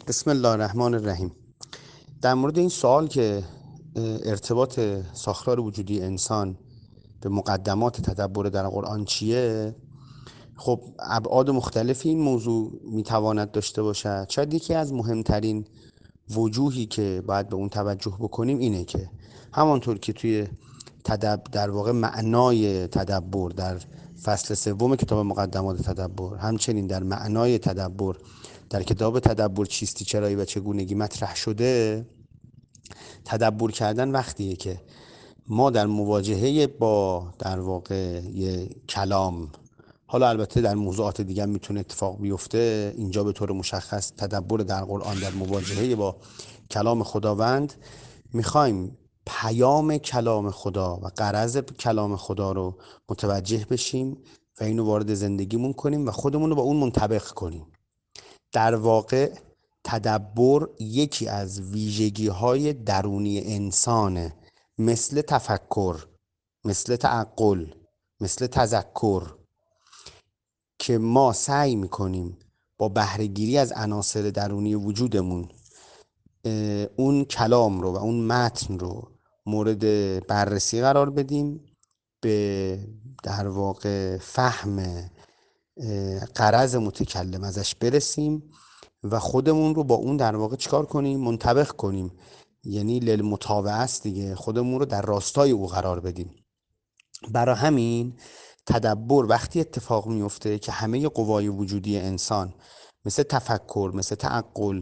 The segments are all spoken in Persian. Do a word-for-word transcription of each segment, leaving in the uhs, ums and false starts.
بسم الله الرحمن الرحیم. در مورد این سوال که ارتباط ساختار وجودی انسان به مقدمات تدبر در قرآن چیه، خب ابعاد مختلفی این موضوع میتواند داشته باشد. شاید یکی از مهمترین وجوهی که باید به اون توجه بکنیم اینه که همانطور که توی تدبر در واقع معنای تدبر در فصل سوم کتاب مقدمات تدبر، همچنین در معنای تدبر در کتاب تدبر چیستی چرایی و چگونگی مطرح شده، تدبر کردن وقتیه که ما در مواجهه با در واقع یه کلام، حالا البته در موضوعات دیگه میتونه اتفاق بیفته، اینجا به طور مشخص تدبر در قرآن در مواجهه با کلام خداوند، میخوایم پیام کلام خدا و غرض کلام خدا رو متوجه بشیم و اینو وارد زندگیمون کنیم و خودمون رو با اون منطبق کنیم. در واقع تدبر یکی از ویژگی های درونی انسانه، مثل تفکر، مثل تعقل، مثل تذکر، که ما سعی میکنیم با بهره‌گیری از عناصر درونی وجودمون اون کلام رو و اون متن رو مورد بررسی قرار بدیم، به در واقع فهم غرض متکلم ازش برسیم و خودمون رو با اون در واقع چیکار کنیم؟ منطبق کنیم، یعنی للمتابعه است دیگه، خودمون رو در راستای او قرار بدیم. برای همین تدبر وقتی اتفاق میفته که همه قوای وجودی انسان مثل تفکر، مثل تعقل،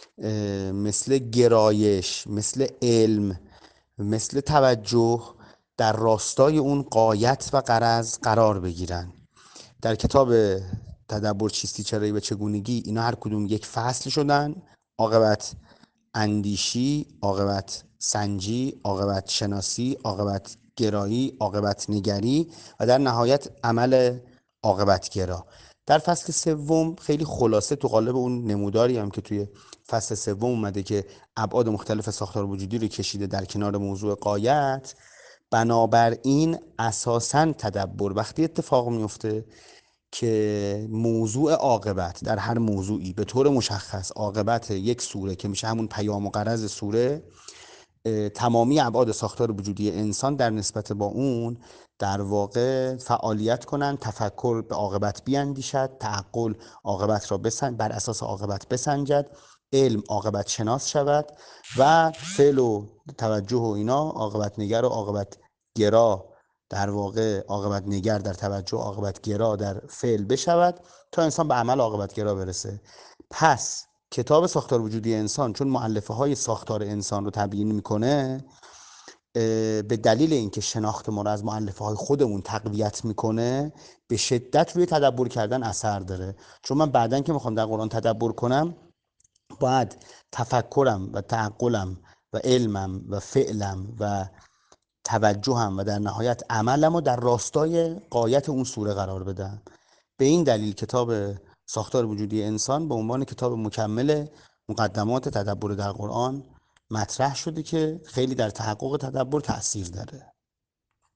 مثل گرایش، مثل علم، مثل توجه در راستای اون غایت و غرض قرار بگیرن. در کتاب تدبر چیستی چرایی و چگونگی اینا هر کدوم یک فصل شدن: عاقبت اندیشی، عاقبت سنجی، عاقبت شناسی، عاقبت گرایی، عاقبت نگری و در نهایت عمل عاقبت گرا. در فصل سوم خیلی خلاصه تو قالب اون نموداری هم که توی فصل سوم اومده که ابعاد مختلف ساختار وجودی رو کشیده در کنار موضوع غایت. بنابراین اساساً تدبر وقتی اتفاق میفته که موضوع عاقبت در هر موضوعی به طور مشخص عاقبت یک سوره که میشه همون پیام و غرض سوره، تمامی ابعاد ساختار وجودی انسان در نسبت با اون در واقع فعالیت کنن. تفکر به عاقبت بیاندیشد، تعقل عاقبت را بسنج بر اساس عاقبت بسنجد، علم عاقبت شناس شود و فعل و توجه و اینا عاقبت نگر و عاقبت گرا در واقع عاقبت نگر در توجه، عاقبت گرا در فعل بشود تا انسان به عمل عاقبت گرا برسه. پس کتاب ساختار وجودی انسان چون مؤلفه های ساختار انسان رو تبیین میکنه، به دلیل اینکه شناخت ما رو از مؤلفه های خودمون تقویت میکنه، به شدت روی تدبر کردن اثر داره. چون من بعدن که میخوام در قرآن تدبر کنم، باید تفکرم و تعقلم و علمم و فعلم و توجهم و در نهایت عملم رو در راستای غایت اون سوره قرار بدم. به این دلیل کتاب ساختار وجودی انسان به عنوان کتاب مکمل مقدمات تدبر در قرآن مطرح شده که خیلی در تحقق تدبر تأثیر داره.